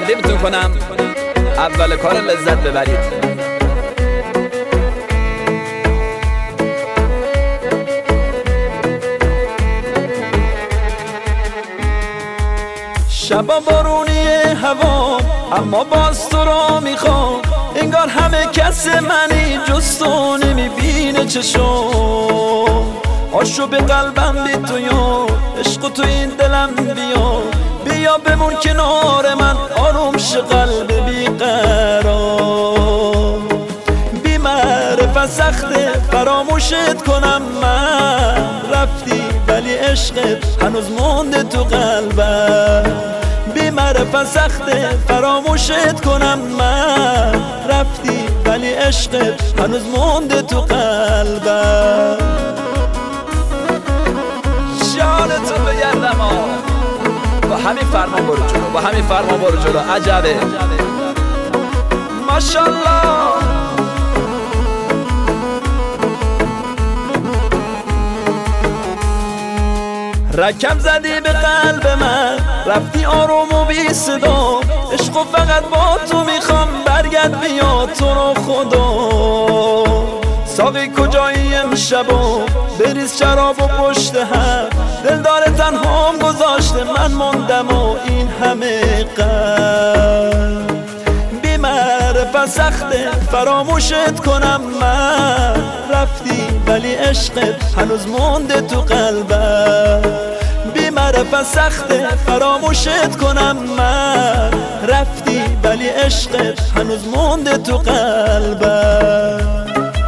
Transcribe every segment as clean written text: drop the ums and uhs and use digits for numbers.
تقدیمتون کنم، اول کار لذت ببرید. شبا بارونی هوا اما باز تو را میخوام، انگار همه کس منی جز تو نمیبینه چشم. آشو به قلبم بی تو یا عشق تو این دلم بیا بمون کنار من، آروم شه قلب بیقرار. بی معرفت سخته فراموشت کنم من، رفتی ولی عشقت هنوز مونده تو قلبم. بی معرفت سخته فراموشت کنم من، رفتی ولی عشقت هنوز مونده تو قلبم. شالتو بگردم با همین فرمان برو جلو، با همین فرمان برو جلو. عجبه ماشالله. رکم زدی به قلب من، رفتی آروم و بی صدا. عشقو فقط با تو میخوام، برگرد بیا تو رو خدا. ساقی کجایی امشبا، بریز شراب و پشت هم. دلدار تنهام گذاشته من موندم و این همه غم. بی معرفت سخته فراموشت کنم من، رفتی ولی عشقت هنوز مونده تو قلبم. بی معرفت سخته فراموشت کنم من، رفتی ولی عشقت هنوز مونده تو قلبم.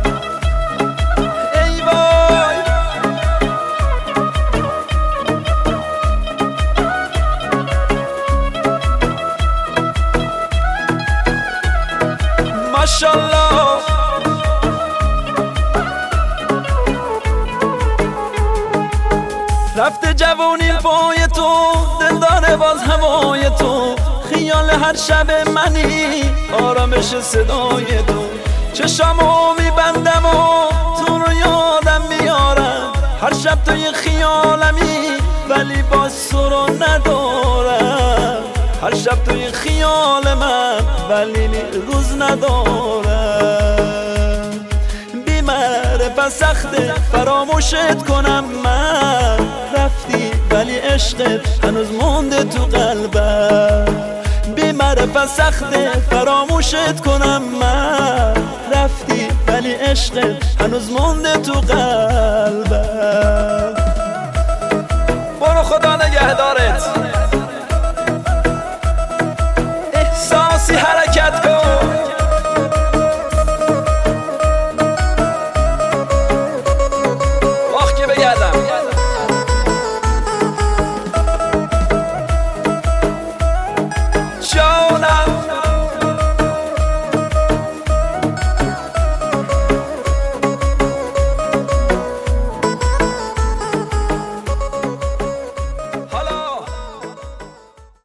ای وای ماشالله. رفته جوونی پای تو، دلدار باز هوای تو. خیال هر شب منی، آرامش صدای تو. چشامو میبندم و تو رو یادم میارم، هر شب توی خیالمی ولی باز تو رو ندارم. هر شب توی خیال من ولی روز ندارم. بی معرفت سخته فراموشت کنم من، رفتی ولی عشقت هنوز مونده تو قلبم. بی معرفت سخته فراموشت کنم من، رفتی ولی عشقت هنوز مونده تو قلبم. برو خدا نگهدارت.